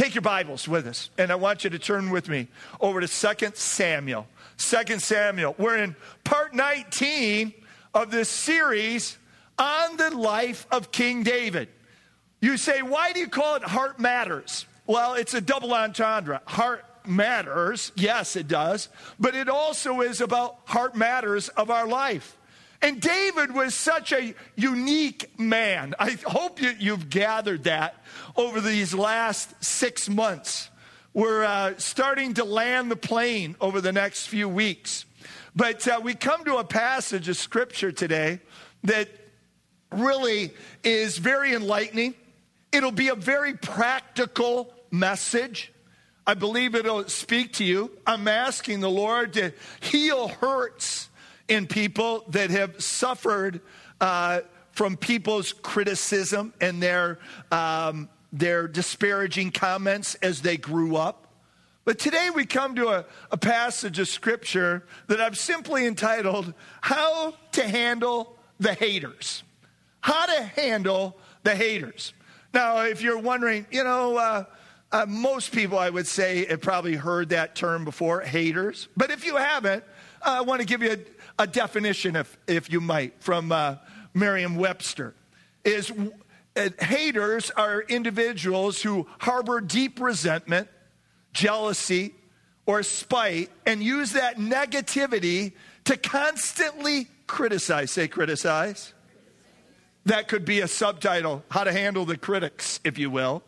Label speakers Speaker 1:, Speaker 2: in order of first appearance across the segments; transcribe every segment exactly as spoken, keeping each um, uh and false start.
Speaker 1: take your Bibles with us, and I want you to turn with me over to Second Samuel. Second Samuel. We're in part nineteen of this series on the life of King David. You say, why do you call it Heart Matters? Well, it's a double entendre. Heart matters, yes, it does, but it also is about heart matters of our life. And David was such a unique man. I hope you, you've gathered that over these last six months. We're uh, starting to land the plane over the next few weeks. But uh, we come to a passage of Scripture today that really is very enlightening. It'll be a very practical message. I believe it'll speak to you. I'm asking the Lord to heal hurts in people that have suffered uh, from people's criticism and their um, their disparaging comments as they grew up. But today we come to a, a passage of Scripture that I've simply entitled, How to Handle the Haters. How to Handle the Haters. Now, if you're wondering, you know, uh, uh, most people, I would say, have probably heard that term before, haters. But if you haven't, uh, I want to give you a, a definition, if, if you might, from uh, Merriam-Webster. Is uh, haters are individuals who harbor deep resentment, jealousy, or spite, and use that negativity to constantly criticize. Say criticize. That could be a subtitle, How to Handle the Critics, if you will.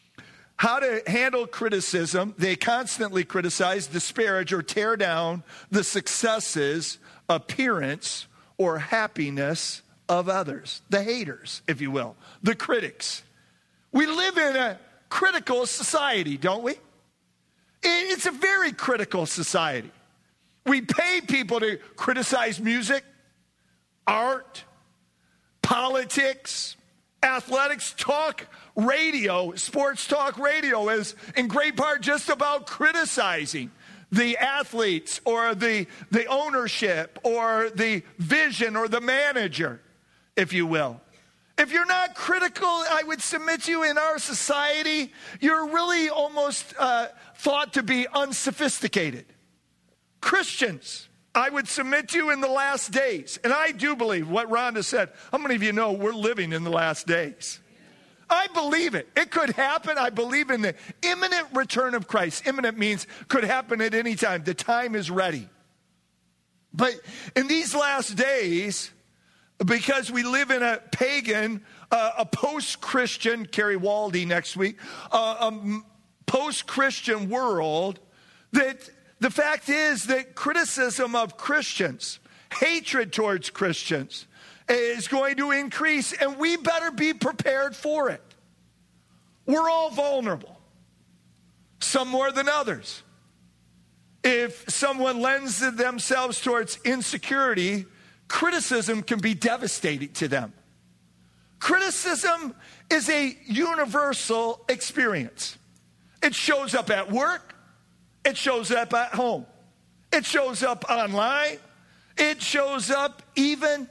Speaker 1: How to handle criticism. They constantly criticize, disparage, or tear down the successes, appearance, or happiness of others. The haters, if you will. The critics. We live in a critical society, don't we? It's a very critical society. We pay people to criticize music, art, politics, athletics, talk radio, sports talk radio is in great part just about criticizing the athletes or the, the ownership or the vision or the manager, if you will. If you're not critical, I would submit to you, in our society, you're really almost uh, thought to be unsophisticated. Christians, I would submit to you, in the last days, and I do believe what Rhonda said. How many of you know we're living in the last days? I believe it. It could happen. I believe in the imminent return of Christ. Imminent means could happen at any time. The time is ready. But in these last days, because we live in a pagan, uh, a post-Christian, Kerry Waldy next week, uh, a post-Christian world, that the fact is that criticism of Christians, hatred towards Christians, is going to increase, and we better be prepared for it. We're all vulnerable, some more than others. If someone lends themselves towards insecurity, criticism can be devastating to them. Criticism is a universal experience. It shows up at work. It shows up at home. It shows up online. It shows up even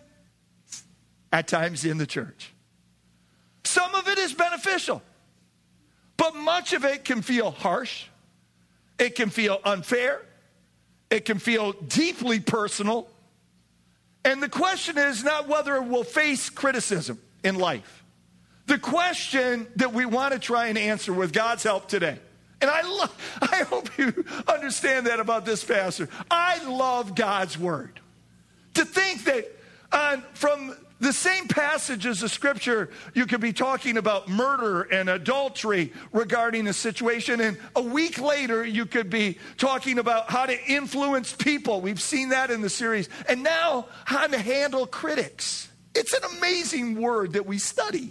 Speaker 1: at times in the church. Some of it is beneficial, but much of it can feel harsh. It can feel unfair. It can feel deeply personal. And the question is not whether we'll face criticism in life. The question that we want to try and answer with God's help today. And I love, I hope you understand that about this pastor. I love God's word. To think that uh, from the same passages of Scripture, you could be talking about murder and adultery regarding a situation, and a week later you could be talking about how to influence people. We've seen that in the series. And now, how to handle critics. It's an amazing word that we study.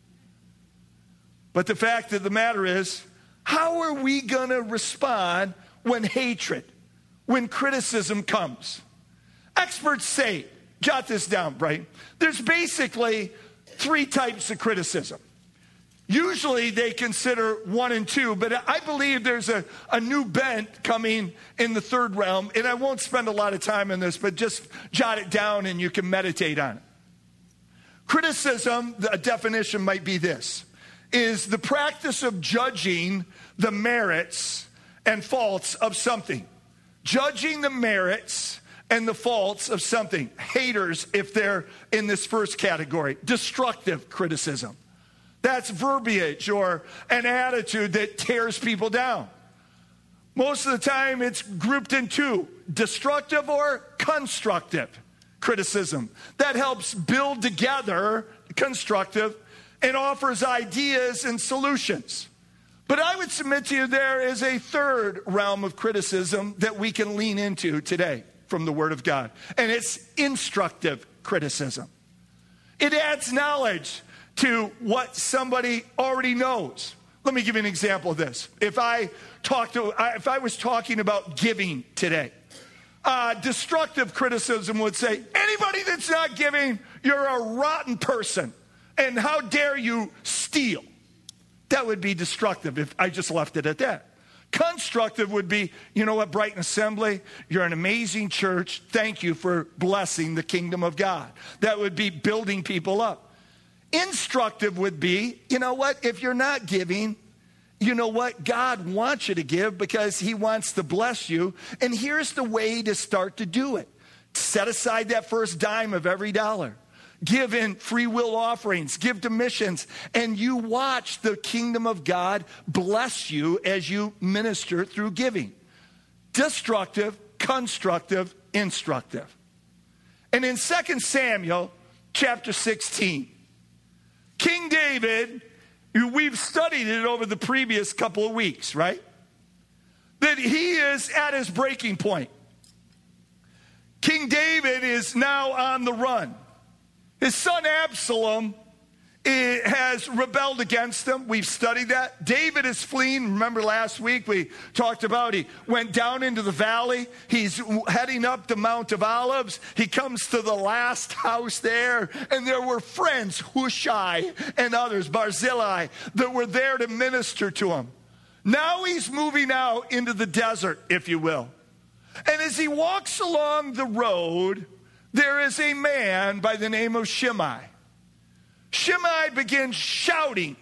Speaker 1: But the fact of the matter is, how are we going to respond when hatred, when criticism comes? Experts say, jot this down, right? There's basically three types of criticism. Usually they consider one and two, but I believe there's a, a new bent coming in the third realm, and I won't spend a lot of time on this, but just jot it down and you can meditate on it. Criticism, a definition might be this, is the practice of judging the merits and faults of something. Judging the merits and the faults of something. Haters, if they're in this first category. Destructive criticism. That's verbiage or an attitude that tears people down. Most of the time it's grouped in two, destructive or constructive criticism. That helps build together constructive and offers ideas and solutions. But I would submit to you there is a third realm of criticism that we can lean into today from the Word of God. And it's instructive criticism. It adds knowledge to what somebody already knows. Let me give you an example of this. If I talk to, if I was talking about giving today, uh, destructive criticism would say, anybody that's not giving, you're a rotten person. And how dare you steal? That would be destructive if I just left it at that. Constructive would be, you know what, Brighton Assembly, you're an amazing church. Thank you for blessing the kingdom of God. That would be building people up. Instructive would be, you know what, if you're not giving, you know what, God wants you to give because he wants to bless you. And here's the way to start to do it. Set aside that first dime of every dollar. Give in free will offerings, give to missions, and you watch the kingdom of God bless you as you minister through giving. Destructive, constructive, instructive. And in Second Samuel chapter sixteen, King David, we've studied it over the previous couple of weeks, right? That he is at his breaking point. King David is now on the run. His son Absalom has rebelled against him. We've studied that. David is fleeing. Remember last week we talked about he went down into the valley. He's heading up the Mount of Olives. He comes to the last house there, and there were friends, Hushai and others, Barzillai, that were there to minister to him. Now he's moving out into the desert, if you will. And as he walks along the road, there is a man by the name of Shimei. Shimei begins shouting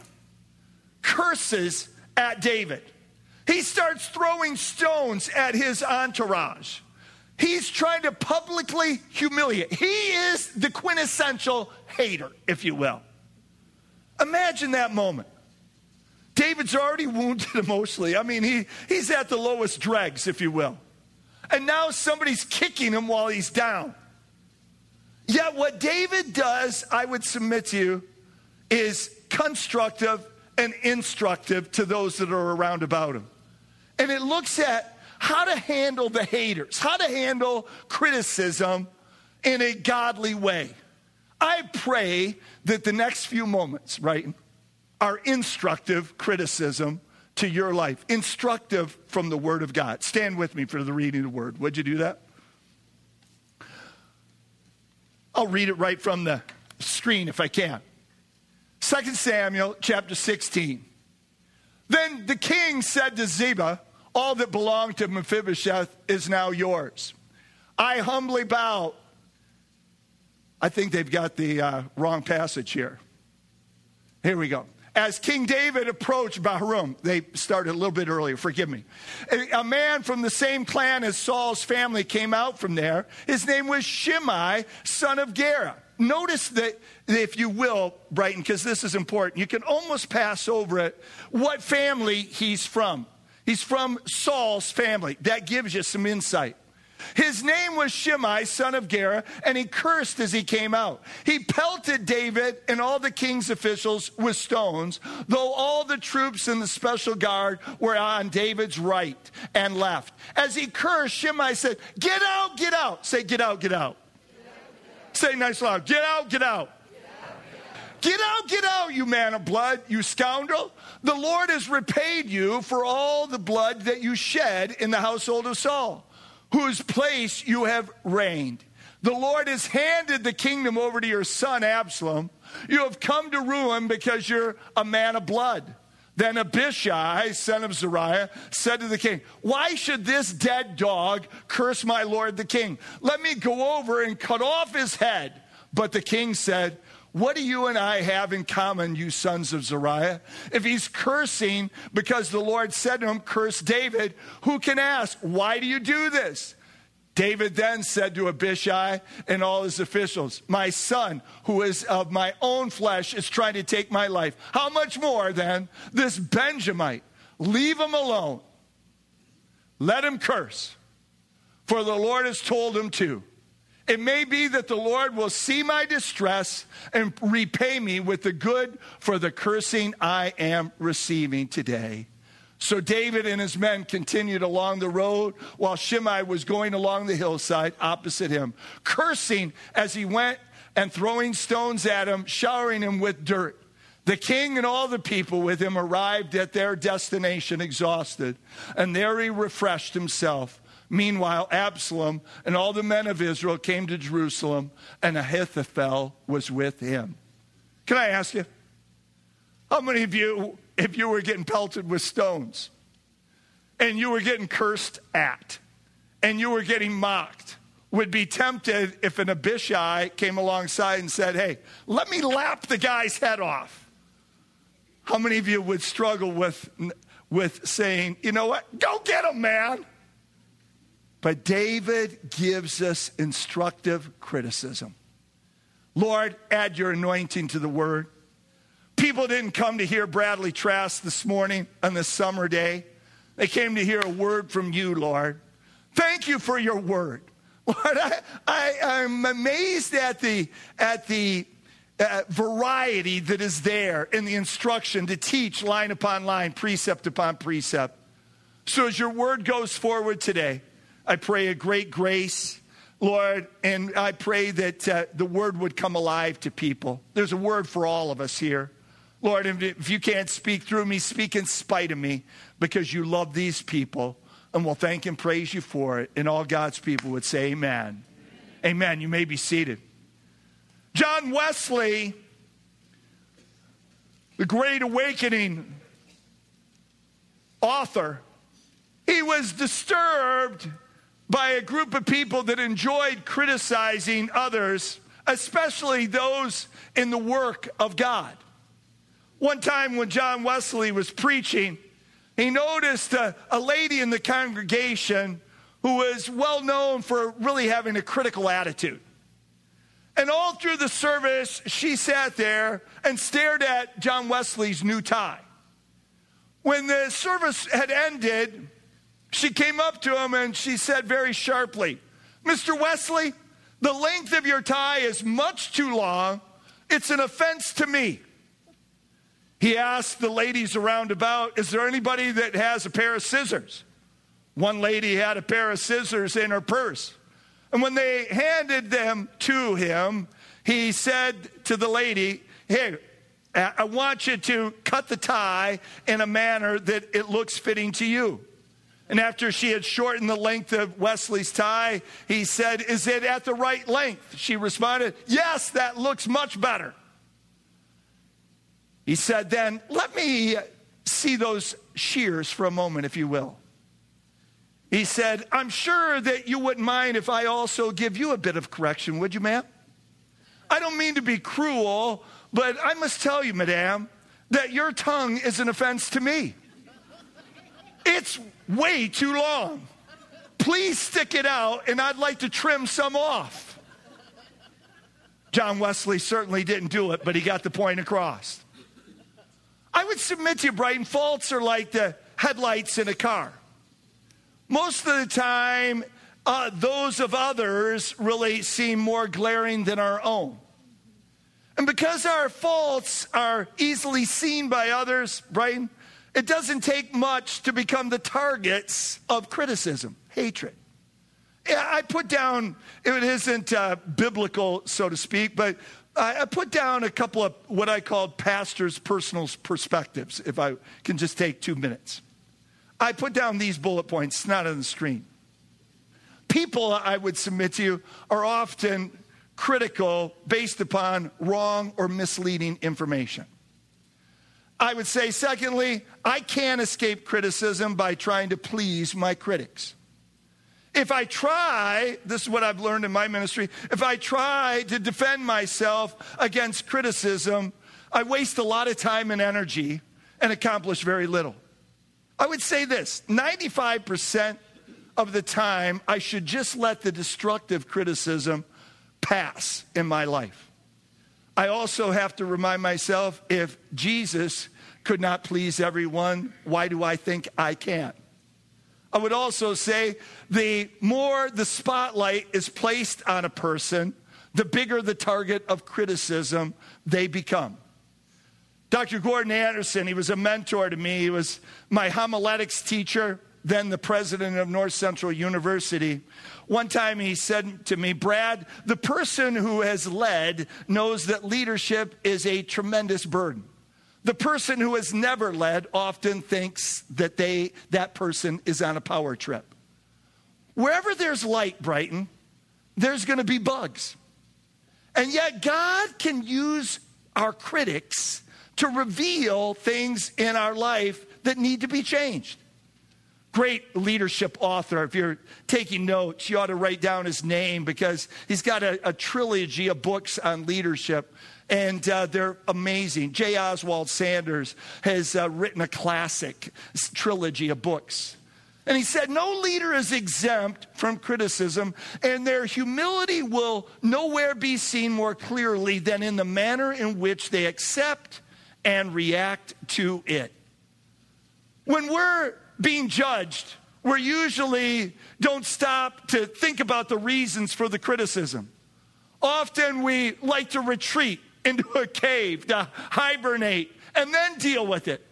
Speaker 1: curses at David. He starts throwing stones at his entourage. He's trying to publicly humiliate. He is the quintessential hater, if you will. Imagine that moment. David's already wounded emotionally. I mean, he, he's at the lowest dregs, if you will. And now somebody's kicking him while he's down. Yet what David does, I would submit to you, is constructive and instructive to those that are around about him. And it looks at how to handle the haters, how to handle criticism in a godly way. I pray that the next few moments, right, are instructive criticism to your life, instructive from the Word of God. Stand with me for the reading of the Word. Would you do that? I'll read it right from the screen if I can. Second Samuel chapter sixteen. Then the king said to Ziba, all that belonged to Mephibosheth is now yours. I humbly bow. I think they've got the uh, wrong passage here. Here we go. As King David approached Bahurim, they started a little bit earlier, forgive me. A, a man from the same clan as Saul's family came out from there. His name was Shimei, son of Gera. Notice that, if you will, Brighton, because this is important, you can almost pass over it, what family he's from. He's from Saul's family. That gives you some insight. His name was Shimei, son of Gera, and he cursed as he came out. He pelted David and all the king's officials with stones, though all the troops in the special guard were on David's right and left. As he cursed, Shimei said, get out, get out. Say, get out, get out. Get out, get out. Say nice loud, get out, get out. Get out, get out, you man of blood, you scoundrel. The Lord has repaid you for all the blood that you shed in the household of Saul, whose place you have reigned. The Lord has handed the kingdom over to your son Absalom. You have come to ruin because you're a man of blood. Then Abishai, son of Zeruiah, said to the king, why should this dead dog curse my lord the king? Let me go over and cut off his head. But the king said, What do you and I have in common, you sons of Zeruiah? If he's cursing because the Lord said to him, curse David, who can ask, why do you do this? David then said to Abishai and all his officials, my son, who is of my own flesh, is trying to take my life. How much more then this Benjamite? Leave him alone. Let him curse, for the Lord has told him to. It may be that the Lord will see my distress and repay me with the good for the cursing I am receiving today. So David and his men continued along the road while Shimei was going along the hillside opposite him, cursing as he went and throwing stones at him, showering him with dirt. The king and all the people with him arrived at their destination exhausted, and there he refreshed himself. Meanwhile, Absalom and all the men of Israel came to Jerusalem, and Ahithophel was with him. Can I ask you, how many of you, if you were getting pelted with stones, and you were getting cursed at, and you were getting mocked, would be tempted if an Abishai came alongside and said, hey, let me lap the guy's head off? How many of you would struggle with, with saying, you know what, go get him, man? But David gives us instructive criticism. Lord, add your anointing to the word. People didn't come to hear Bradley Trask this morning on this summer day. They came to hear a word from you, Lord. Thank you for your word. Lord, I, I, I'm amazed at the, at the uh, variety that is there in the instruction to teach line upon line, precept upon precept. So as your word goes forward today, I pray a great grace, Lord, and I pray that uh, the word would come alive to people. There's a word for all of us here. Lord, if you can't speak through me, speak in spite of me, because you love these people, and we'll thank and praise you for it. And all God's people would say amen. Amen. Amen. You may be seated. John Wesley, the Great Awakening author, he was disturbed by a group of people that enjoyed criticizing others, especially those in the work of God. One time when John Wesley was preaching, he noticed a, a lady in the congregation who was well known for really having a critical attitude. And all through the service, she sat there and stared at John Wesley's new tie. When the service had ended, she came up to him and she said very sharply, Mister Wesley, the length of your tie is much too long. It's an offense to me. He asked the ladies around about, is there anybody that has a pair of scissors? One lady had a pair of scissors in her purse. And when they handed them to him, he said to the lady, hey, I want you to cut the tie in a manner that it looks fitting to you. And after she had shortened the length of Wesley's tie, he said, is it at the right length? She responded, yes, that looks much better. He said, then let me see those shears for a moment, if you will. He said, I'm sure that you wouldn't mind if I also give you a bit of correction, would you, ma'am? I don't mean to be cruel, but I must tell you, madame, that your tongue is an offense to me. It's way too long. Please stick it out, and I'd like to trim some off. John Wesley certainly didn't do it, but he got the point across. I would submit to you, Brighton, faults are like the headlights in a car. Most of the time, uh, those of others really seem more glaring than our own. And because our faults are easily seen by others, Brighton, it doesn't take much to become the targets of criticism, hatred. Yeah, I put down, it isn't uh, biblical, so to speak, but I put down a couple of what I called pastor's personal perspectives, if I can just take two minutes. I put down these bullet points, it's not on the screen. People, I would submit to you, are often critical based upon wrong or misleading information. I would say, secondly, I can't escape criticism by trying to please my critics. If I try, this is what I've learned in my ministry, if I try to defend myself against criticism, I waste a lot of time and energy and accomplish very little. I would say this, ninety-five percent of the time, I should just let the destructive criticism pass in my life. I also have to remind myself, if Jesus could not please everyone, why do I think I can? I would also say the more the spotlight is placed on a person, the bigger the target of criticism they become. Doctor Gordon Anderson, he was a mentor to me. He was my homiletics teacher, then the president of North Central University. One time he said to me, Brad, the person who has led knows that leadership is a tremendous burden. The person who has never led often thinks that they that person is on a power trip. Wherever there's light, Brighton, there's going to be bugs. And yet God can use our critics to reveal things in our life that need to be changed. Great leadership author. If you're taking notes, you ought to write down his name because he's got a, a trilogy of books on leadership. And uh, they're amazing. J. Oswald Sanders has uh, written a classic trilogy of books. And he said, no leader is exempt from criticism, and their humility will nowhere be seen more clearly than in the manner in which they accept and react to it. When we're being judged, we usually don't stop to think about the reasons for the criticism. Often we like to retreat into a cave to hibernate and then deal with it.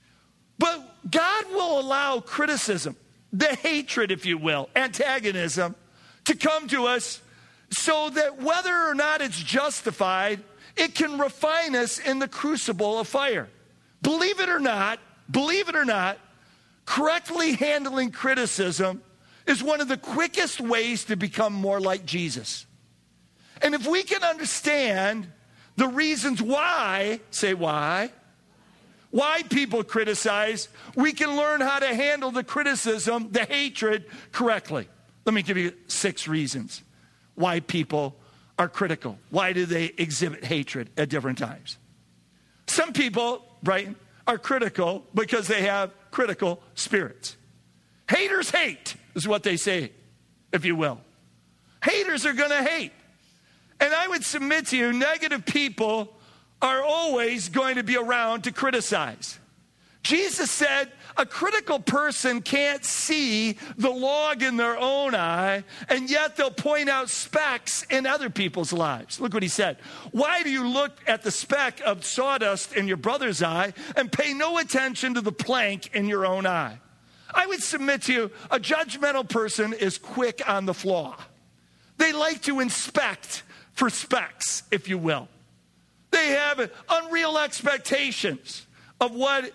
Speaker 1: But God will allow criticism, the hatred, if you will, antagonism, to come to us so that whether or not it's justified, it can refine us in the crucible of fire. Believe it or not, believe it or not, correctly handling criticism is one of the quickest ways to become more like Jesus. And if we can understand the reasons why, say why, why people criticize, we can learn how to handle the criticism, the hatred, correctly. Let me give you six reasons why people are critical. Why do they exhibit hatred at different times? Some people, right, are critical because they have critical spirits. Haters hate is what they say, if you will. Haters are going to hate. And I would submit to you, negative people are always going to be around to criticize. Jesus said a critical person can't see the log in their own eye, and yet they'll point out specks in other people's lives. Look what he said. Why do you look at the speck of sawdust in your brother's eye and pay no attention to the plank in your own eye? I would submit to you, a judgmental person is quick on the flaw. They like to inspect for specks, if you will. They have unreal expectations of what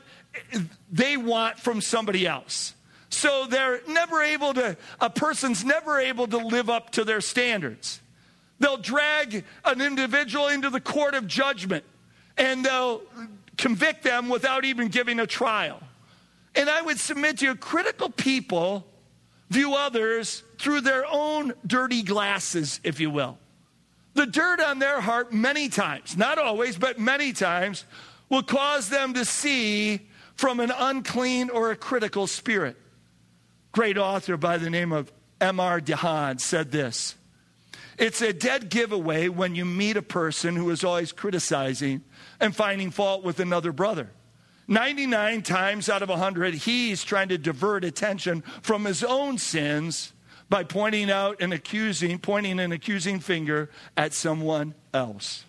Speaker 1: they want from somebody else. So they're never able to, a person's never able to live up to their standards. They'll drag an individual into the court of judgment and they'll convict them without even giving a trial. And I would submit to you, critical people view others through their own dirty glasses, if you will. The dirt on their heart many times, not always, but many times, will cause them to see from an unclean or a critical spirit. Great author by the name of M R DeHaan said this: it's a dead giveaway when you meet a person who is always criticizing and finding fault with another brother. ninety-nine times out of one hundred, he's trying to divert attention from his own sins by pointing out and accusing, pointing an accusing finger at someone else.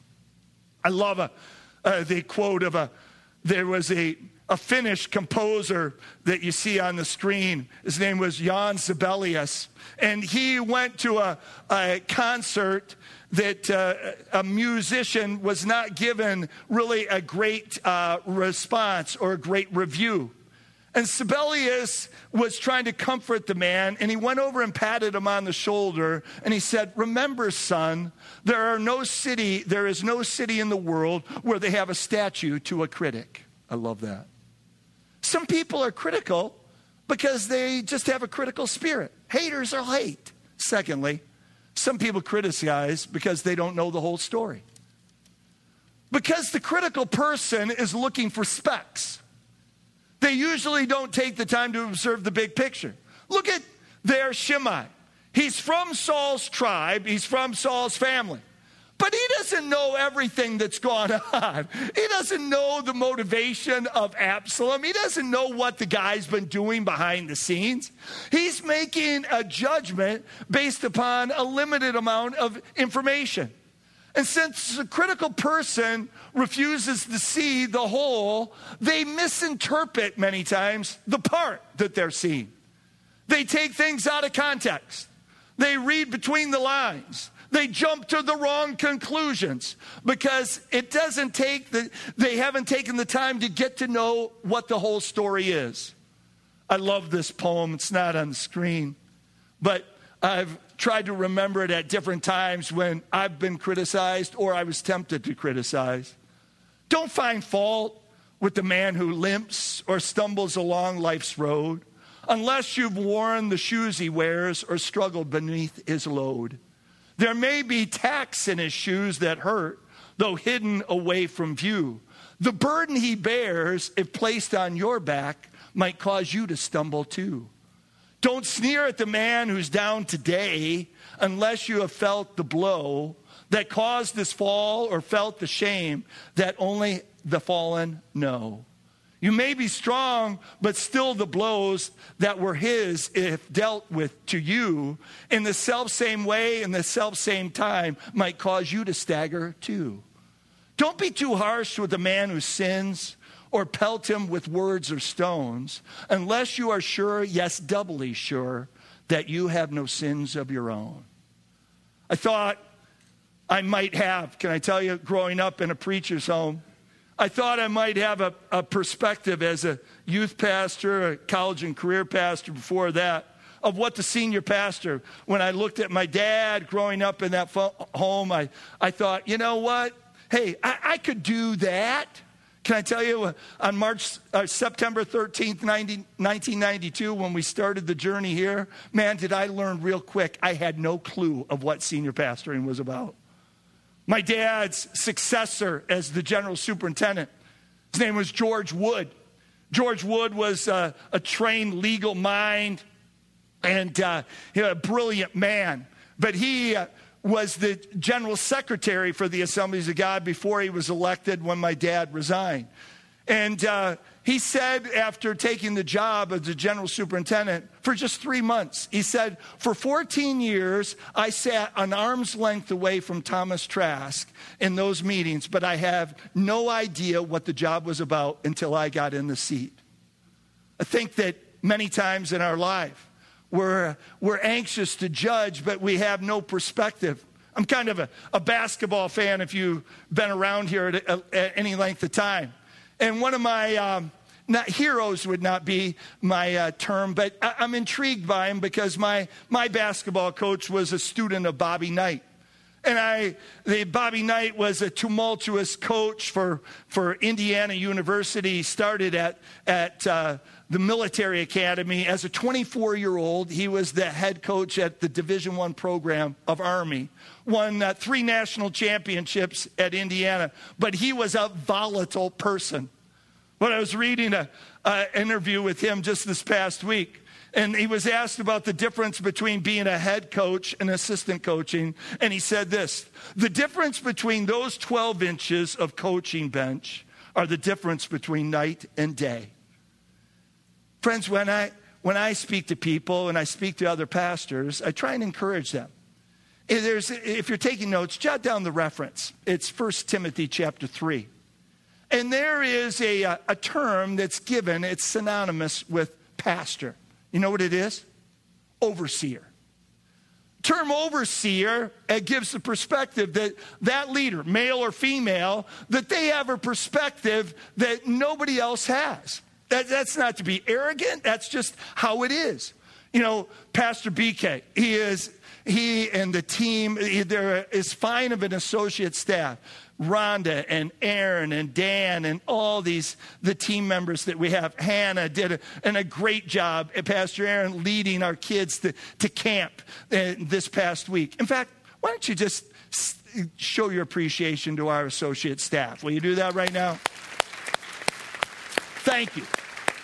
Speaker 1: I love a, uh, the quote of a, there was a, a Finnish composer that you see on the screen. His name was Jan Sibelius. And he went to a, a concert that uh, a musician was not given really a great uh, response or a great review. And Sibelius was trying to comfort the man, and he went over and patted him on the shoulder, and he said, remember, son, there are no city, there is no city in the world where they have a statue to a critic. I love that. Some people are critical because they just have a critical spirit. Haters will hate. Secondly, some people criticize because they don't know the whole story. Because the critical person is looking for specks. They usually don't take the time to observe the big picture. Look at there Shimei. He's from Saul's tribe. He's from Saul's family. But he doesn't know everything that's gone on. He doesn't know the motivation of Absalom. He doesn't know what the guy's been doing behind the scenes. He's making a judgment based upon a limited amount of information. And since the critical person refuses to see the whole, they misinterpret many times the part that they're seeing. They take things out of context. They read between the lines. They jump to the wrong conclusions because it doesn't take the, they haven't taken the time to get to know what the whole story is. I love this poem. It's not on the screen, but I've tried to remember it at different times when I've been criticized or I was tempted to criticize. Don't find fault with the man who limps or stumbles along life's road unless you've worn the shoes he wears or struggled beneath his load. There may be tacks in his shoes that hurt, though hidden away from view. The burden he bears, if placed on your back, might cause you to stumble too. Don't sneer at the man who's down today unless you have felt the blow that caused this fall or felt the shame that only the fallen know. You may be strong, but still the blows that were his, if dealt with to you, in the self-same way, in the self-same time, might cause you to stagger too. Don't be too harsh with the man who sins or pelt him with words or stones, unless you are sure, yes, doubly sure, that you have no sins of your own. I thought I might have, can I tell you, growing up in a preacher's home, I thought I might have a, a perspective as a youth pastor, a college and career pastor before that, of what the senior pastor, when I looked at my dad growing up in that fo- home, I, I thought, you know what? Hey, I, I could do that. Can I tell you, uh, on March, uh, September thirteenth, nineteen ninety-two, when we started the journey here, man, did I learn real quick. I had no clue of what senior pastoring was about. My dad's successor as the general superintendent, his name was George Wood. George Wood was uh, a trained legal mind and uh, a brilliant man. But he uh, was the general secretary for the Assemblies of God before he was elected when my dad resigned. And uh, he said after taking the job as the general superintendent for just three months, he said, for fourteen years, I sat an arm's length away from Thomas Trask in those meetings, but I have no idea what the job was about until I got in the seat. I think that many times in our life, we're, we're anxious to judge, but we have no perspective. I'm kind of a, a basketball fan if you've been around here at, at any length of time. And one of my, um, not heroes would not be my uh, term, but I, I'm intrigued by him because my, my basketball coach was a student of Bobby Knight. And I, the, Bobby Knight was a tumultuous coach for, for Indiana University. He started at, at uh, the military academy. As a twenty-four-year-old, he was the head coach at the Division I program of Army. Won uh, three national championships at Indiana. But he was a volatile person. When I was reading an interview with him just this past week, and he was asked about the difference between being a head coach and assistant coaching. And he said this, the difference between those twelve inches of coaching bench are the difference between night and day. Friends, when I, when I speak to people and I speak to other pastors, I try and encourage them. If, there's, if you're taking notes, jot down the reference. It's First Timothy chapter three. And there is a, a term that's given, it's synonymous with pastor. You know what it is? Overseer. Term overseer, it gives the perspective that that leader, male or female, that they have a perspective that nobody else has. That, that's not to be arrogant. That's just how it is. You know, Pastor B K, he is, he and the team, there is fine of an associate staff. Rhonda and Aaron and Dan and all these, the team members that we have. Hannah did a, and a great job, and Pastor Aaron leading our kids to, to camp uh, this past week. In fact, why don't you just show your appreciation to our associate staff? Will you do that right now? Thank you.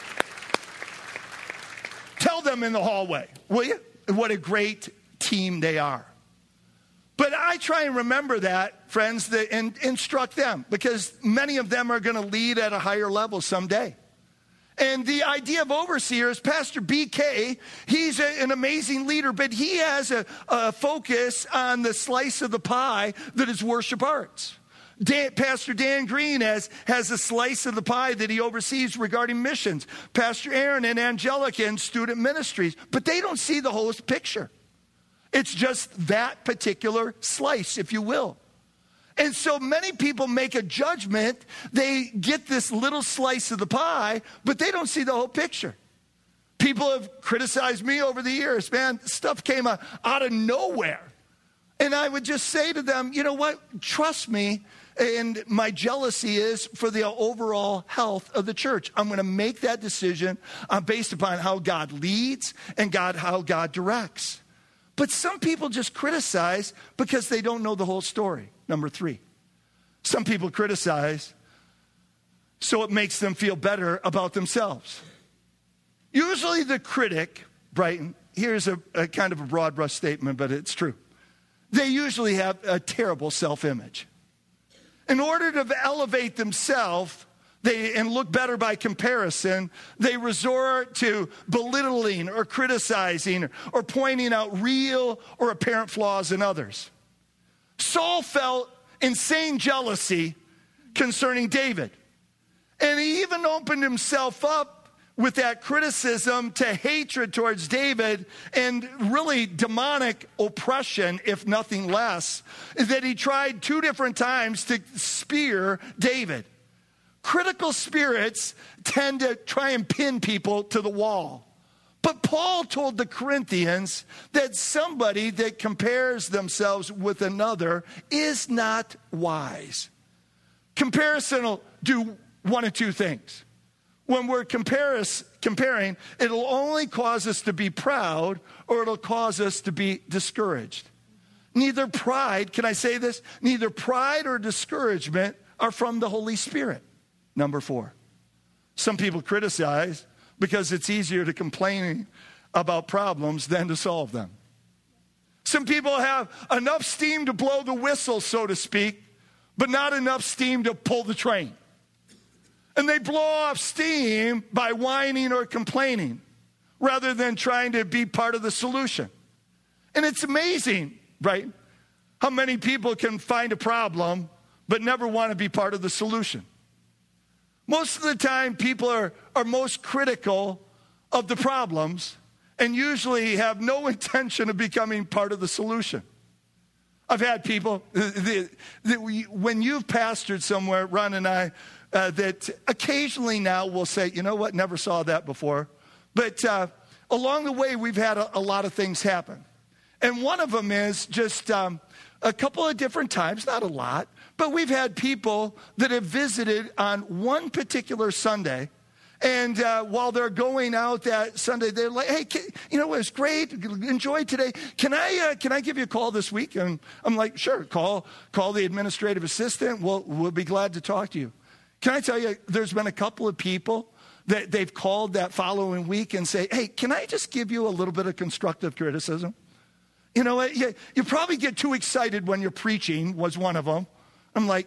Speaker 1: Tell them in the hallway, will you? What a great team they are. But I try and remember that, friends, that, and instruct them, because many of them are going to lead at a higher level someday. And the idea of overseer is Pastor B K, he's a, an amazing leader, but he has a, a focus on the slice of the pie that is worship arts. Dan, Pastor Dan Green has, has a slice of the pie that he oversees regarding missions. Pastor Aaron and Angelica in student ministries, but they don't see the whole picture. It's just that particular slice, if you will. And so many people make a judgment. They get this little slice of the pie, but they don't see the whole picture. People have criticized me over the years. Man, stuff came out, out of nowhere. And I would just say to them, you know what? Trust me. And my jealousy is for the overall health of the church. I'm going to make that decision uh, based upon how God leads and God how God directs. But some people just criticize because they don't know the whole story. Number three, some people criticize so it makes them feel better about themselves. Usually the critic, Brighton, here's a, a kind of a broad brush statement, but it's true. They usually have a terrible self-image. In order to elevate themselves, They, and look better by comparison, they resort to belittling or criticizing or pointing out real or apparent flaws in others. Saul felt insane jealousy concerning David. And he even opened himself up with that criticism to hatred towards David and really demonic oppression, if nothing less, that he tried two different times to spear David. Critical spirits tend to try and pin people to the wall. But Paul told the Corinthians that somebody that compares themselves with another is not wise. Comparison will do one of two things. When we're comparis, comparing, it'll only cause us to be proud or it'll cause us to be discouraged. Neither pride, can I say this? Neither pride or discouragement are from the Holy Spirit. Number four, some people criticize because it's easier to complain about problems than to solve them. Some people have enough steam to blow the whistle, so to speak, but not enough steam to pull the train. And they blow off steam by whining or complaining rather than trying to be part of the solution. And it's amazing, right, how many people can find a problem but never want to be part of the solution. Most of the time, people are, are most critical of the problems and usually have no intention of becoming part of the solution. I've had people, that, that we, when you've pastored somewhere, Ron and I, uh, that occasionally now will say, you know what, never saw that before. But uh, along the way, we've had a, a lot of things happen. And one of them is just um, a couple of different times, not a lot, but we've had people that have visited on one particular Sunday. And uh, while they're going out that Sunday, they're like, hey, can, you know, it was great. Enjoyed today. Can I uh, can I give you a call this week? And I'm like, sure, call call the administrative assistant. We'll, we'll be glad to talk to you. Can I tell you, there's been a couple of people that they've called that following week and say, hey, can I just give you a little bit of constructive criticism? You know, you, you probably get too excited when you're preaching, was one of them. I'm like,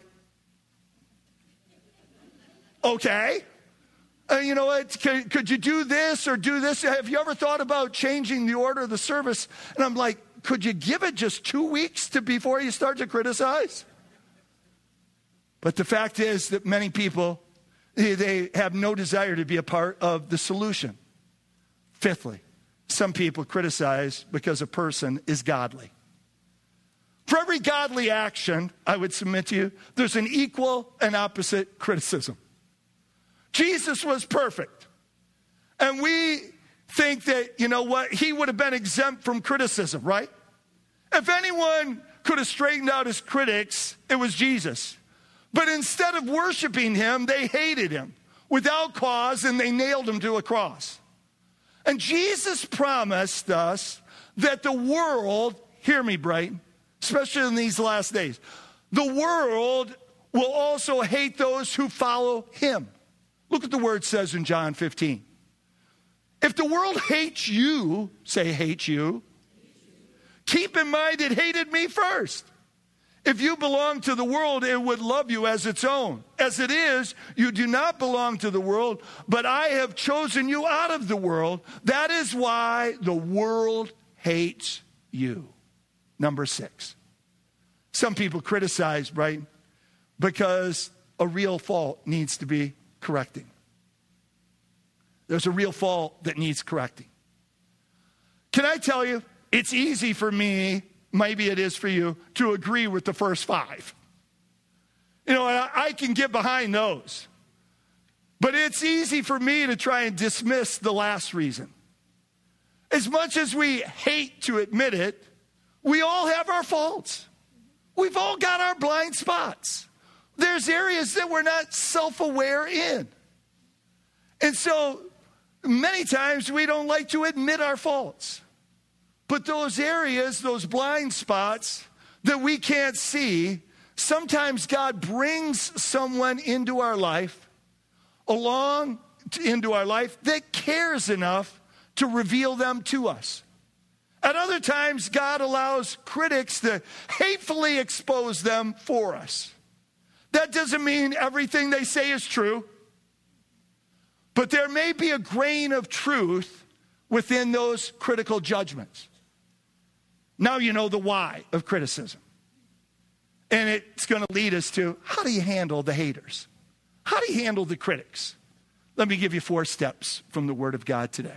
Speaker 1: okay. Uh, you know what, could, could you do this or do this? Have you ever thought about changing the order of the service? And I'm like, could you give it just two weeks to before you start to criticize? But the fact is that many people, they, they have no desire to be a part of the solution. Fifthly, some people criticize because a person is godly. For every godly action, I would submit to you, there's an equal and opposite criticism. Jesus was perfect. And we think that, you know what, he would have been exempt from criticism, right? If anyone could have straightened out his critics, it was Jesus. But instead of worshiping him, they hated him without cause, and they nailed him to a cross. And Jesus promised us that the world, hear me, Brighton, especially in these last days, the world will also hate those who follow him. Look what the word says in John fifteen. If the world hates you, say hates you, keep in mind it hated me first. If you belong to the world, it would love you as its own. As it is, you do not belong to the world, but I have chosen you out of the world. That is why the world hates you. Number six. Some people criticize, right? Because a real fault needs to be correcting. There's a real fault that needs correcting. Can I tell you, it's easy for me, maybe it is for you, to agree with the first five. You know, I, I can get behind those. But it's easy for me to try and dismiss the last reason. As much as we hate to admit it, we all have our faults. We've all got our blind spots. There's areas that we're not self-aware in. And so many times we don't like to admit our faults. But those areas, those blind spots that we can't see, sometimes God brings someone into our life, along into our life, that cares enough to reveal them to us. At other times, God allows critics to hatefully expose them for us. That doesn't mean everything they say is true, but there may be a grain of truth within those critical judgments. Now you know the why of criticism. And it's going to lead us to, how do you handle the haters? How do you handle the critics? Let me give you four steps from the Word of God today.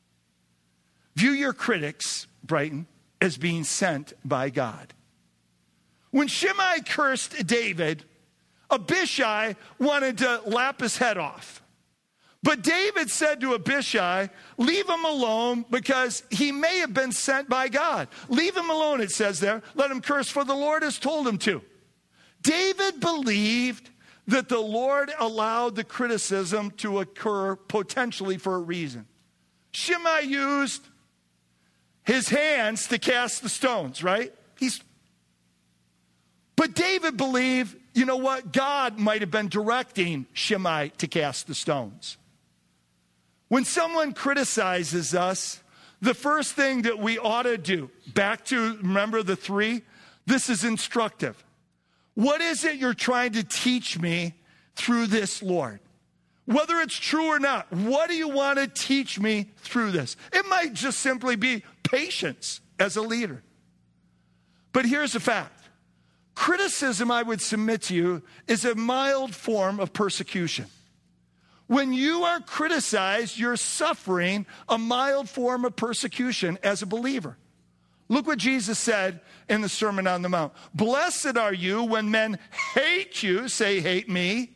Speaker 1: View your critics, Brighton, as being sent by God. When Shimei cursed David, Abishai wanted to lap his head off. But David said to Abishai, leave him alone because he may have been sent by God. Leave him alone, it says there. Let him curse, for the Lord has told him to. David believed that the Lord allowed the criticism to occur potentially for a reason. Shimei used his hands to cast the stones, right? He's, but David believed, you know what? God might have been directing Shimei to cast the stones. When someone criticizes us, the first thing that we ought to do, back to, remember the three? This is instructive. What is it you're trying to teach me through this, Lord? Whether it's true or not, what do you want to teach me through this? It might just simply be patience as a leader. But here's the fact. Criticism, I would submit to you, is a mild form of persecution. When you are criticized, you're suffering a mild form of persecution as a believer. Look what Jesus said in the Sermon on the Mount. Blessed are you when men hate you, say hate me.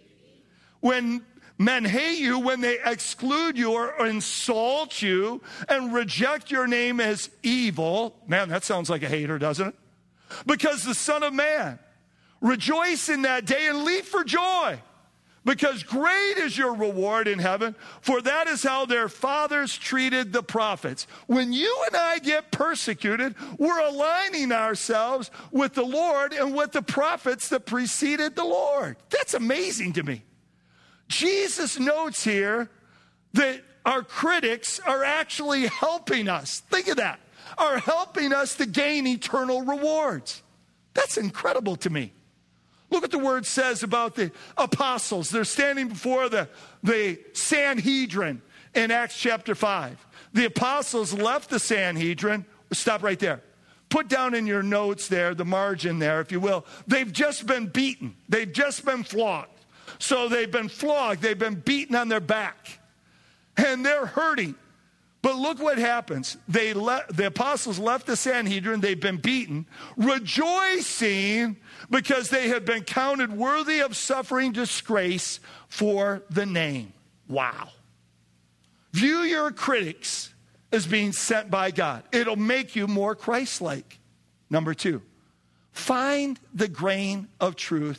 Speaker 1: When men hate you, when they exclude you or insult you and reject your name as evil. Man, that sounds like a hater, doesn't it? Because the Son of Man, rejoice in that day and leap for joy. Because great is your reward in heaven, for that is how their fathers treated the prophets. When you and I get persecuted, we're aligning ourselves with the Lord and with the prophets that preceded the Lord. That's amazing to me. Jesus notes here that our critics are actually helping us. Think of that. Are helping us to gain eternal rewards. That's incredible to me. Look what the word says about the apostles. They're standing before the, the Sanhedrin in Acts chapter five. The apostles left the Sanhedrin. Stop right there. Put down in your notes there, the margin there, if you will. They've just been beaten. They've just been flogged. So they've been flogged. They've been beaten on their back. And they're hurting. But look what happens. They le- the apostles left the Sanhedrin. They've been beaten, rejoicing because they had been counted worthy of suffering disgrace for the name. Wow. View your critics as being sent by God. It'll make you more Christ-like. Number two, find the grain of truth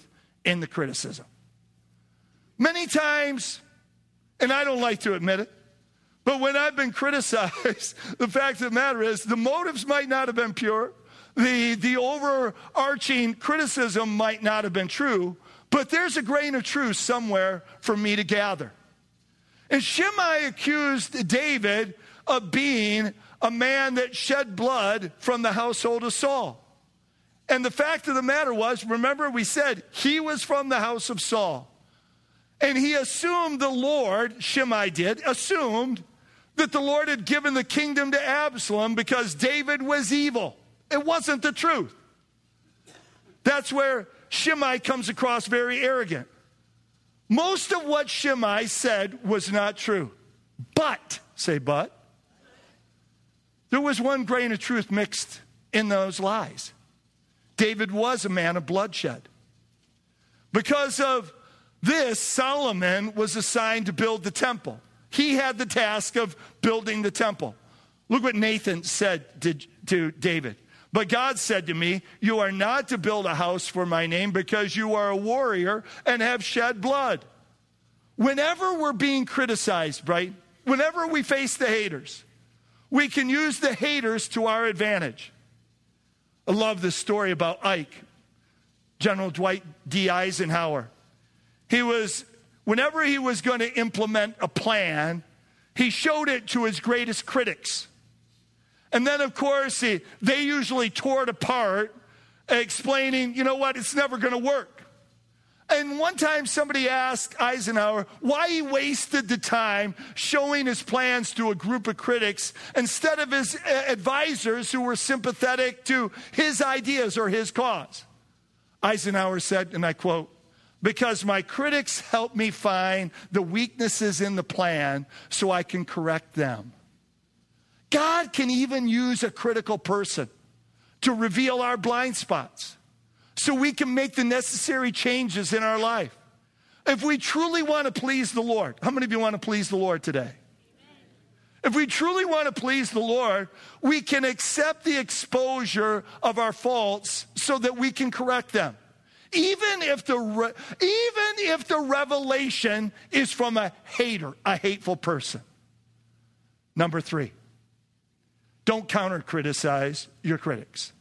Speaker 1: in the criticism. Many times, and I don't like to admit it, but when I've been criticized, the fact of the matter is the motives might not have been pure. The, the overarching criticism might not have been true, but there's a grain of truth somewhere for me to gather. And Shimei accused David of being a man that shed blood from the household of Saul. And the fact of the matter was, remember we said he was from the house of Saul. And he assumed the Lord, Shimei did, assumed that the Lord had given the kingdom to Absalom because David was evil. It wasn't the truth. That's where Shimei comes across very arrogant. Most of what Shimei said was not true. But, say but, there was one grain of truth mixed in those lies. David was a man of bloodshed. Because of this, Solomon was assigned to build the temple. He had the task of building the temple. Look what Nathan said to, to David. But God said to me, you are not to build a house for my name because you are a warrior and have shed blood. Whenever we're being criticized, right? Whenever we face the haters, we can use the haters to our advantage. I love this story about Ike, General Dwight D. Eisenhower. He was, whenever he was going to implement a plan, he showed it to his greatest critics. And then, of course, he, they usually tore it apart, explaining, you know what, it's never going to work. And one time somebody asked Eisenhower why he wasted the time showing his plans to a group of critics instead of his advisors who were sympathetic to his ideas or his cause. Eisenhower said, and I quote, because my critics help me find the weaknesses in the plan so I can correct them. God can even use a critical person to reveal our blind spots so we can make the necessary changes in our life. If we truly want to please the Lord, how many of you want to please the Lord today? Amen. If we truly want to please the Lord, we can accept the exposure of our faults so that we can correct them. Even if the re- even if the revelation is from a hater, a hateful person. Number three. Don't counter-criticize your critics.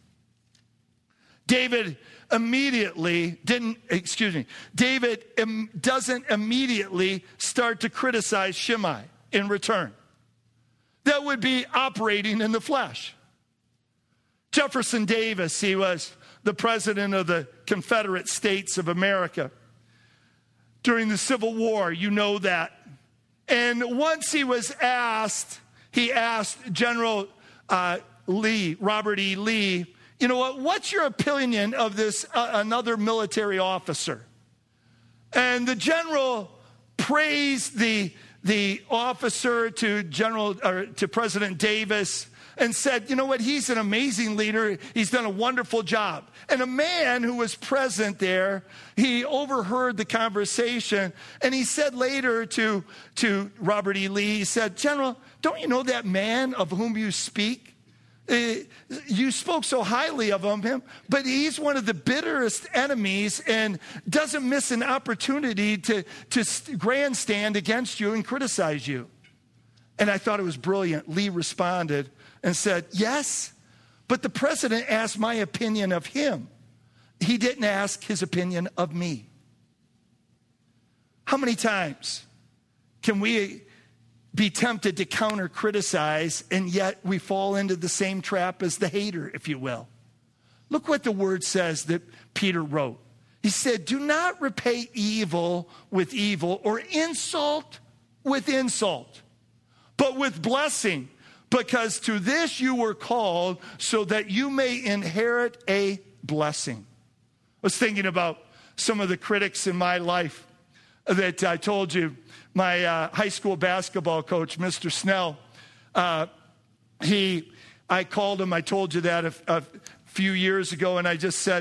Speaker 1: David immediately didn't, excuse me, David im- doesn't immediately start to criticize Shimei in return. That would be operating in the flesh. Jefferson Davis, he was the president of the Confederate States of America. During the Civil War, you know that. And once he was asked, he asked General Uh, Lee, Robert E. Lee, you know what, what's your opinion of this, uh, another military officer? And the general praised the, the officer to General, or to President Davis and said, you know what, he's an amazing leader. He's done a wonderful job. And a man who was present there, he overheard the conversation and he said later to, to Robert E. Lee, he said, General, don't you know that man of whom you speak? Uh, you spoke so highly of him, but he's one of the bitterest enemies and doesn't miss an opportunity to, to grandstand against you and criticize you. And I thought it was brilliant. Lee responded and said, yes, but the president asked my opinion of him. He didn't ask his opinion of me. How many times can we be tempted to counter-criticize, and yet we fall into the same trap as the hater, if you will? Look what the word says that Peter wrote. He said, do not repay evil with evil or insult with insult, but with blessing, because to this you were called so that you may inherit a blessing. I was thinking about some of the critics in my life that I told you. My uh, high school basketball coach, Mister Snell, uh, he, I called him, I told you that a, a few years ago, and I just said,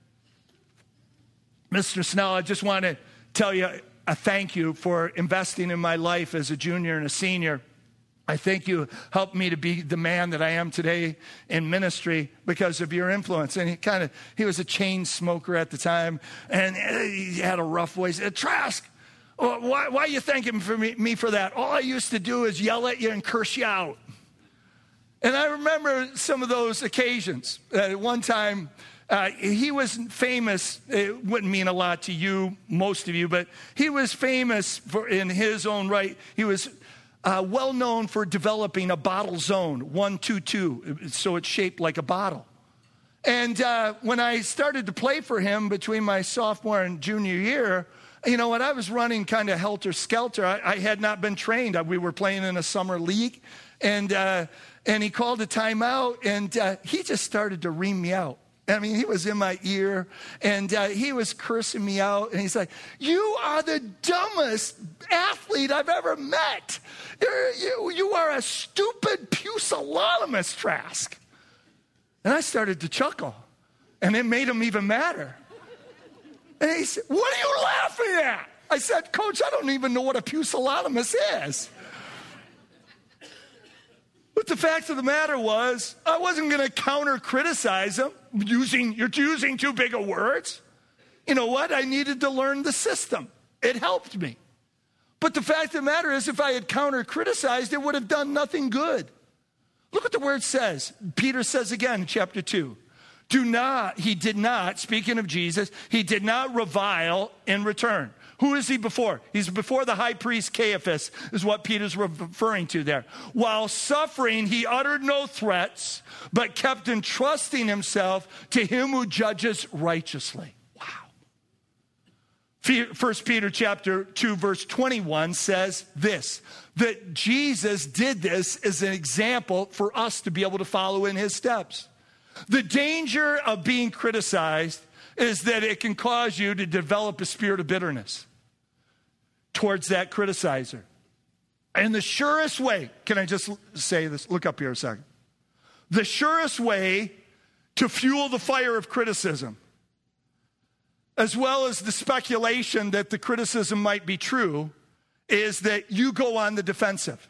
Speaker 1: Mister Snell, I just want to tell you a thank you for investing in my life as a junior and a senior. I think you helped me to be the man that I am today in ministry because of your influence. And he kind of, he was a chain smoker at the time, and he had a rough voice. Trask, why, why are you thanking for me, me for that? All I used to do is yell at you and curse you out. And I remember some of those occasions. At uh, one time, uh, he was famous. It wouldn't mean a lot to you, most of you, but he was famous for, in his own right. He was Uh, well known for developing a bottle zone, one two two, so it's shaped like a bottle. And uh, when I started to play for him between my sophomore and junior year, you know, when I was running kind of helter-skelter, I, I had not been trained. We were playing in a summer league, and uh, and he called a timeout, and uh, he just started to ream me out. I mean, he was in my ear, and uh, he was cursing me out, and he's like, you are the dumbest athlete I've ever met. You're, you, you are a stupid pusillanimous, Trask. And I started to chuckle, and it made him even madder. And he said, what are you laughing at? I said, Coach, I don't even know what a pusillanimous is. But the fact of the matter was, I wasn't going to counter-criticize him using, you're using too big of words. You know what? I needed to learn the system. It helped me. But the fact of the matter is, if I had counter-criticized, it would have done nothing good. Look what the word says. Peter says again in chapter two. Do not, he did not, speaking of Jesus, he did not revile in return. Who is he before? He's before the high priest Caiaphas, is what Peter's referring to there. While suffering, he uttered no threats, but kept entrusting himself to him who judges righteously. Wow. First Peter chapter two, verse twenty-one says this, that Jesus did this as an example for us to be able to follow in his steps. The danger of being criticized is that it can cause you to develop a spirit of bitterness towards that criticizer. And the surest way, can I just say this? Look up here a second. The surest way to fuel the fire of criticism, as well as the speculation that the criticism might be true, is that you go on the defensive.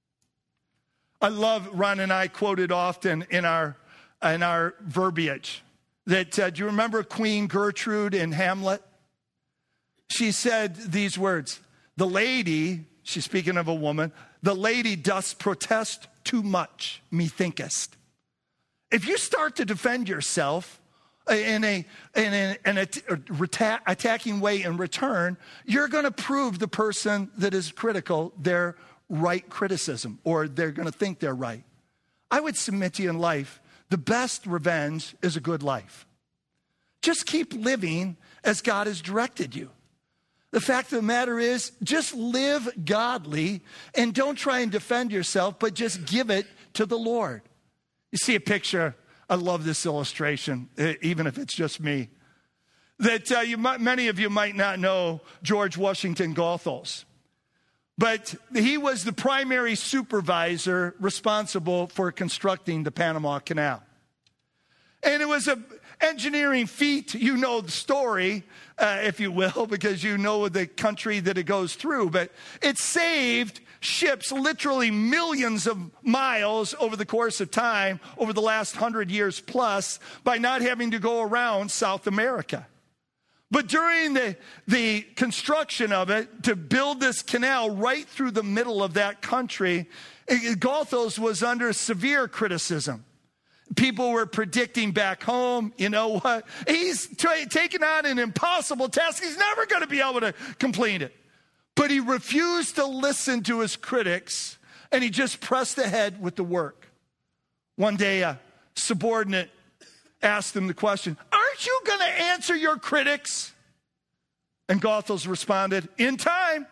Speaker 1: I love, Ron and I quoted often in our in our verbiage that, uh, do you remember Queen Gertrude in Hamlet? She said these words, the lady, she's speaking of a woman, the lady doth protest too much, methinkest. If you start to defend yourself in a, in a, in a, a attacking way in return, you're going to prove the person that is critical their right criticism, or they're going to think they're right. I would submit to you in life, the best revenge is a good life. Just keep living as God has directed you. The fact of the matter is, just live godly and don't try and defend yourself, but just give it to the Lord. You see a picture, I love this illustration, even if it's just me, that uh, you might, many of you might not know George Washington Goethals. But he was the primary supervisor responsible for constructing the Panama Canal. And it was an engineering feat. You know the story, uh, if you will, because you know the country that it goes through. But it saved ships literally millions of miles over the course of time, over the last hundred years plus, by not having to go around South America. But during the, the construction of it, to build this canal right through the middle of that country, Goethals was under severe criticism. People were predicting back home, you know what, he's t- taking on an impossible task. He's never going to be able to complete it. But he refused to listen to his critics, and he just pressed ahead with the work. One day, a subordinate asked him the question, aren't you going to answer your critics? And Goethals responded, in time.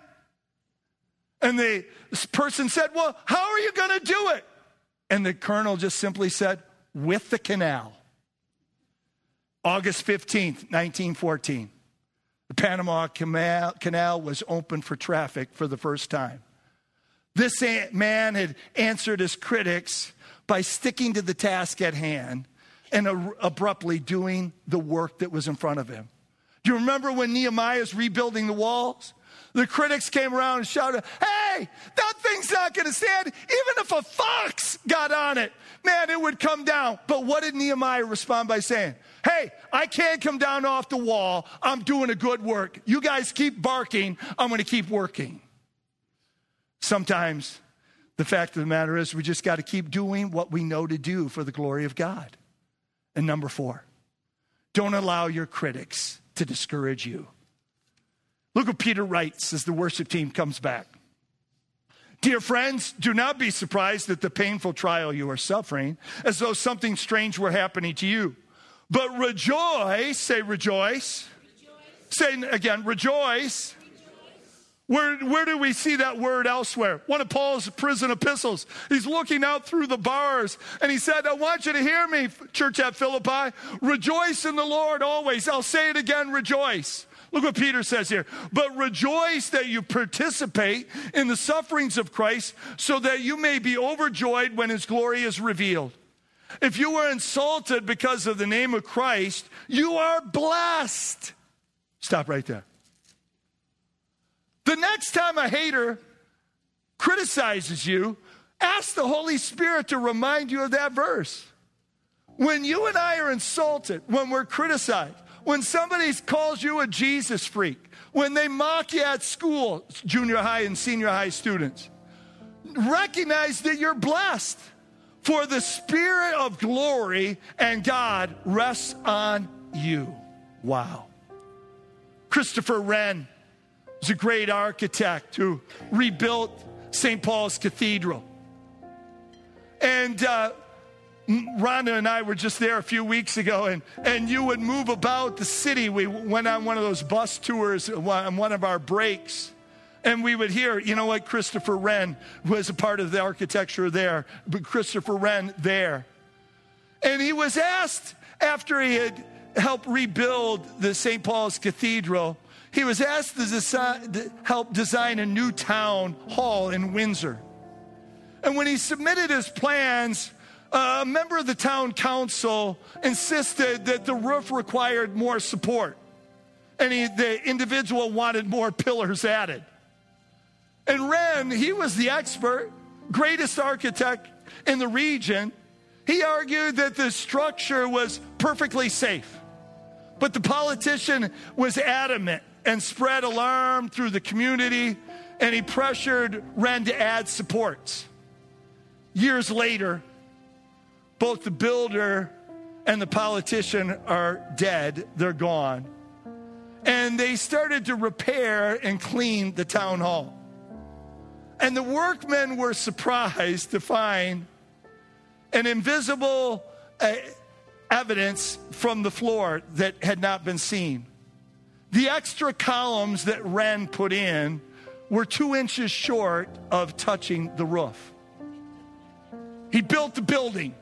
Speaker 1: And the person said, well, how are you going to do it? And the colonel just simply said, with the canal. August fifteenth, nineteen fourteen. The Panama Canal, canal was open for traffic for the first time. This man had answered his critics by sticking to the task at hand and abruptly doing the work that was in front of him. Do you remember when Nehemiah is rebuilding the walls? The critics came around and shouted, hey, hey, that thing's not going to stand. Even if a fox got on it, man, it would come down. But what did Nehemiah respond by saying? Hey, I can't come down off the wall. I'm doing a good work. You guys keep barking. I'm going to keep working. Sometimes the fact of the matter is we just got to keep doing what we know to do for the glory of God. And number four, don't allow your critics to discourage you. Look what Peter writes as the worship team comes back. Dear friends, do not be surprised at the painful trial you are suffering, as though something strange were happening to you. But rejoice, say rejoice. rejoice. Say again, rejoice. rejoice. Where, where do we see that word elsewhere? One of Paul's prison epistles. He's looking out through the bars, and he said, I want you to hear me, church at Philippi. Rejoice in the Lord always. I'll say it again, rejoice. Look what Peter says here. But rejoice that you participate in the sufferings of Christ, so that you may be overjoyed when his glory is revealed. If you were insulted because of the name of Christ, you are blessed. Stop right there. The next time a hater criticizes you, ask the Holy Spirit to remind you of that verse. When you and I are insulted, when we're criticized, when somebody calls you a Jesus freak, when they mock you at school, junior high and senior high students, recognize that you're blessed. For the Spirit of glory and God rests on you. Wow. Christopher Wren was a great architect who rebuilt Saint Paul's Cathedral. And uh, Rhonda and I were just there a few weeks ago, and, and you would move about the city. We went on one of those bus tours on one of our breaks. And we would hear, you know what, Christopher Wren was a part of the architecture there, but Christopher Wren there. And he was asked, after he had helped rebuild the Saint Paul's Cathedral, he was asked to, design, to help design a new town hall in Windsor. And when he submitted his plans, uh, a member of the town council insisted that the roof required more support. And he, the individual wanted more pillars added. And Wren, he was the expert, greatest architect in the region. He argued that the structure was perfectly safe. But the politician was adamant and spread alarm through the community, and he pressured Wren to add supports. Years later, both the builder and the politician are dead. They're gone. And they started to repair and clean the town hall. And the workmen were surprised to find an invisible uh, evidence from the floor that had not been seen. The extra columns that Wren put in were two inches short of touching the roof. He built the building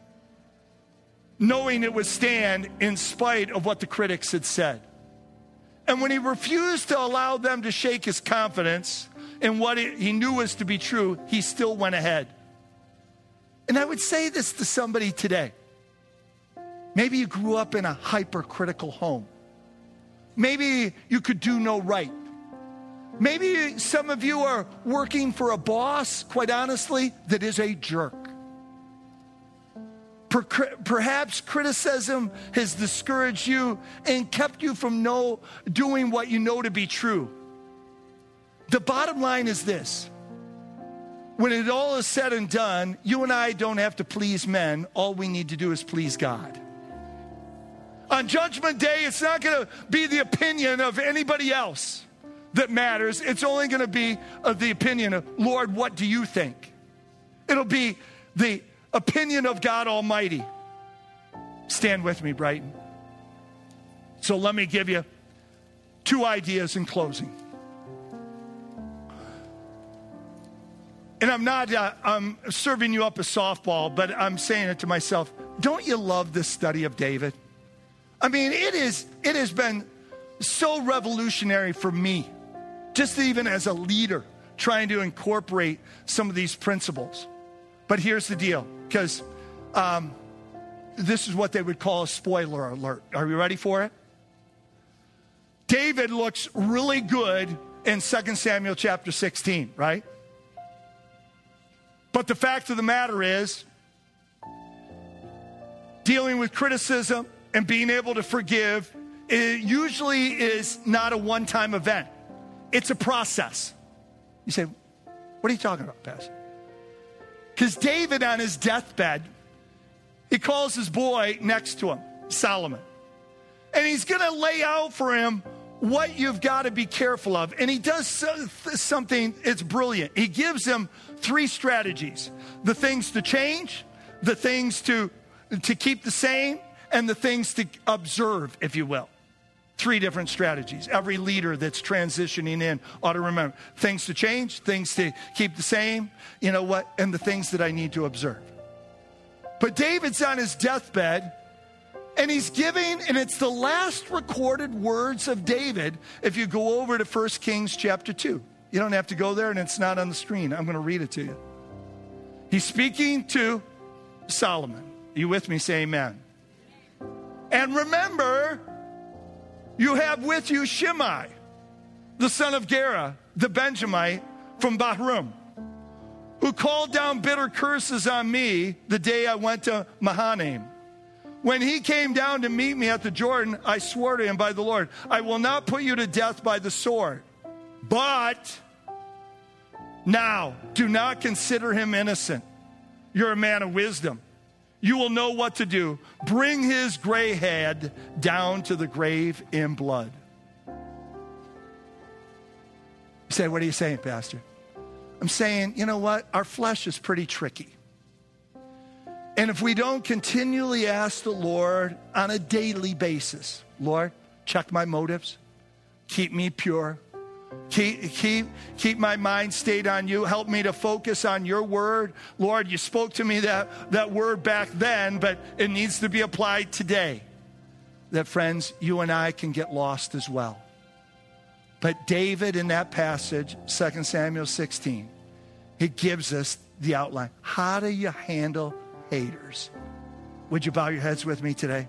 Speaker 1: knowing it would stand in spite of what the critics had said. And when he refused to allow them to shake his confidence in what he knew was to be true, he still went ahead. And I would say this to somebody today. Maybe you grew up in a hypercritical home. Maybe you could do no right. Maybe some of you are working for a boss, quite honestly, that is a jerk. Perhaps criticism has discouraged you and kept you from know, doing what you know to be true. The bottom line is this. When it all is said and done, you and I don't have to please men. All we need to do is please God. On Judgment Day, it's not going to be the opinion of anybody else that matters. It's only going to be of the opinion of, Lord, what do you think? It'll be the opinion of God Almighty. Stand with me, Brighton. So let me give you two ideas in closing. And I'm not, uh, I'm serving you up a softball, but I'm saying it to myself. Don't you love this study of David? I mean, it is, it has been so revolutionary for me, just even as a leader, trying to incorporate some of these principles. But here's the deal, because um, this is what they would call a spoiler alert. Are you ready for it? David looks really good in Second Samuel chapter sixteen, right? But the fact of the matter is, dealing with criticism and being able to forgive, it usually is not a one-time event. It's a process. You say, what are you talking about, Pastor? Because David on his deathbed, he calls his boy next to him, Solomon. And he's going to lay out for him what you've got to be careful of. And he does something, it's brilliant. He gives him three strategies. The things to change, the things to, to keep the same, and the things to observe, if you will. Three different strategies. Every leader that's transitioning in ought to remember things to change, things to keep the same, you know what, and the things that I need to observe. But David's on his deathbed, and he's giving, and it's the last recorded words of David if you go over to First Kings chapter two. You don't have to go there, and it's not on the screen. I'm going to read it to you. He's speaking to Solomon. Are you with me? Say amen. And remember, you have with you Shimei, the son of Gera, the Benjamite from Bahurim, who called down bitter curses on me the day I went to Mahanaim. When he came down to meet me at the Jordan, I swore to him by the Lord, I will not put you to death by the sword. But now, do not consider him innocent. You're a man of wisdom. You will know what to do. Bring his gray head down to the grave in blood. You say, what are you saying, Pastor? I'm saying, you know what? Our flesh is pretty tricky. And if we don't continually ask the Lord on a daily basis, Lord, check my motives, keep me pure, keep, keep, keep my mind stayed on you, help me to focus on your word. Lord, you spoke to me that, that word back then, but it needs to be applied today. That, friends, you and I can get lost as well. But David in that passage, Second Samuel sixteen, he gives us the outline. How do you handle haters? Would you bow your heads with me today?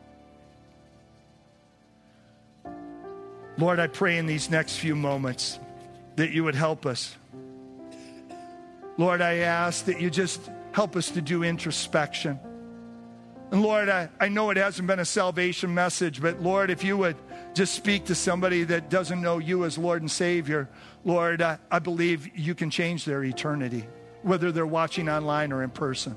Speaker 1: Lord, I pray in these next few moments that you would help us. Lord, I ask that you just help us to do introspection. And Lord, I, I know it hasn't been a salvation message, but Lord, if you would just speak to somebody that doesn't know you as Lord and Savior, Lord, I, I believe you can change their eternity, whether they're watching online or in person.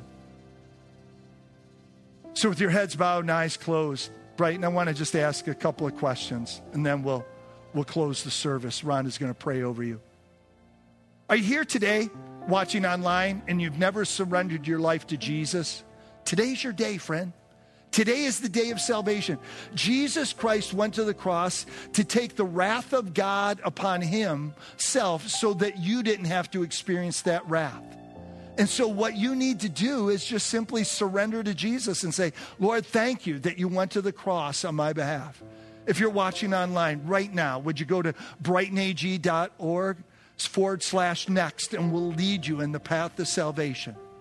Speaker 1: So with your heads bowed and eyes closed, Brighton, I want to just ask a couple of questions, and then we'll we'll close the service. Ron is going to pray over you. Are you here today watching online and you've never surrendered your life to Jesus? Today's your day, friend. Today is the day of salvation. Jesus Christ went to the cross to take the wrath of God upon himself so that you didn't have to experience that wrath. And so what you need to do is just simply surrender to Jesus and say, Lord, thank you that you went to the cross on my behalf. If you're watching online right now, would you go to brighton a g dot org forward slash next, and we'll lead you in the path of salvation.